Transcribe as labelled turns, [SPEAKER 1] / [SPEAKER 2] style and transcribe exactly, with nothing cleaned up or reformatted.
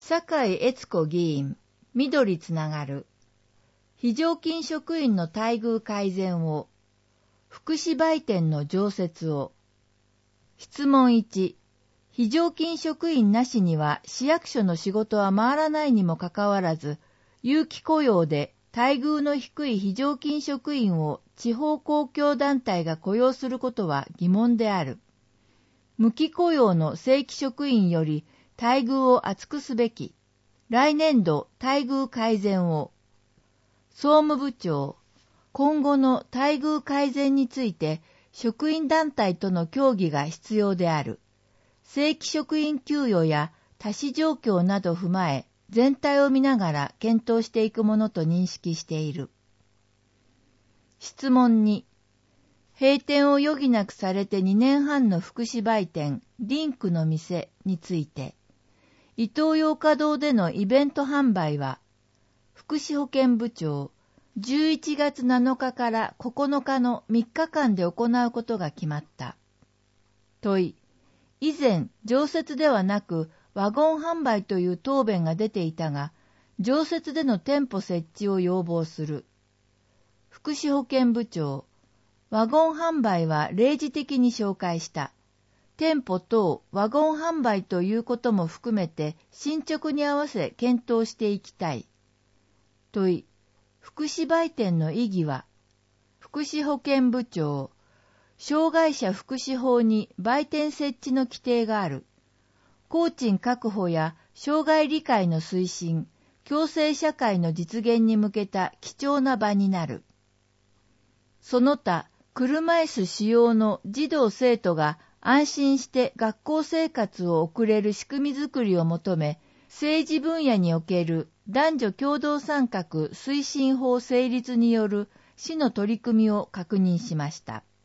[SPEAKER 1] 酒井悦子議員、緑つながる。非常勤職員の待遇改善を。福祉売店の常設を。質問いち。非常勤職員なしには市役所の仕事は回らないにもかかわらず、有期雇用で待遇の低い非常勤職員を地方公共団体が雇用することは疑問である。無期雇用の正規職員より待遇を厚くすべき。来年度待遇改善を。総務部長、今後の待遇改善について職員団体との協議が必要である。正規職員給与や他施状況など踏まえ、全体を見ながら検討していくものと認識している。質問に、閉店を余儀なくされてにねんはんの福祉売店、リンクの店について、イトーヨーカ堂でのイベント販売は、福祉保健部長、じゅういちがつなのかからここのかのみっかかんで行うことが決まった。問い、以前、常設ではなくワゴン販売という答弁が出ていたが、常設での店舗設置を要望する。福祉保健部長、ワゴン販売は例示的に紹介した。店舗等ワゴン販売ということも含めて進捗に合わせ検討していきたい。問い、福祉売店の意義は、福祉保健部長、障害者福祉法に売店設置の規定がある。工賃確保や障害理解の推進、共生社会の実現に向けた貴重な場になる。その他、車椅子使用の児童生徒が安心して学校生活を送れる仕組みづくりを求め、政治分野における男女共同参画推進法成立による市の取り組みを確認しました。